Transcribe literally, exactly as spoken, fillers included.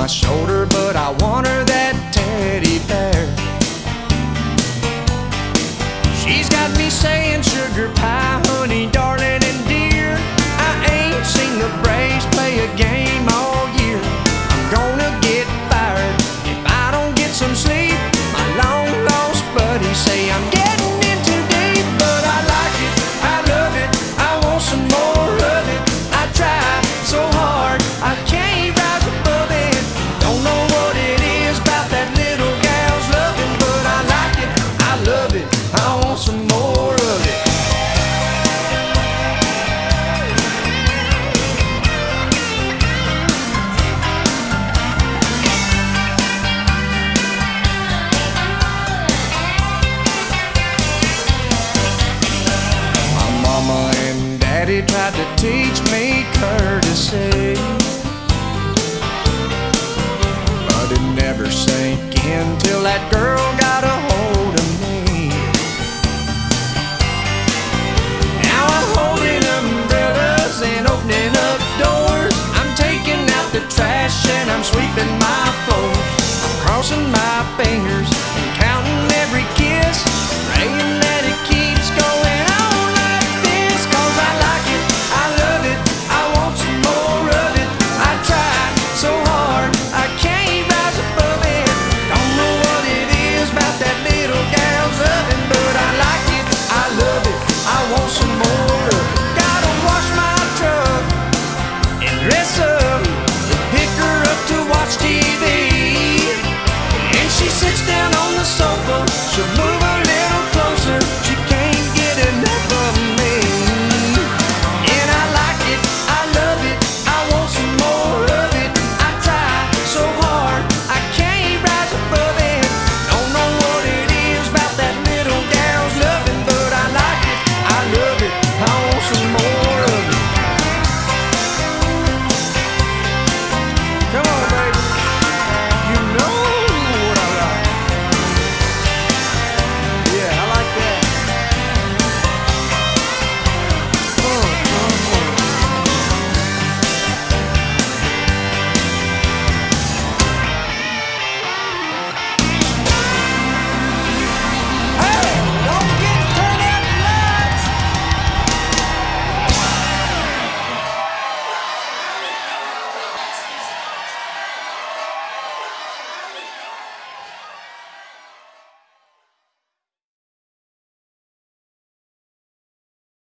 my shoulder, but I want her that teddy bear. She's got me saying sugar pie, honey, darling, and dear. I ain't seen the Braves play a game all year. I'm gonna get fired if I don't get some sleep. My long lost buddies say I'm getting in too deep, but I like it, I love it, I want some more of it. I try so hard, I can't rise above it. Don't know what it is about that little gal's loving, but I like it, I love it, I want some more of it. My mama and daddy tried to teach me courtesy, but it never sank in till that girl got a hold of me. Now I'm holding umbrellas and opening up doors. I'm taking out the trash and I'm sweeping my floors. I'm crossing my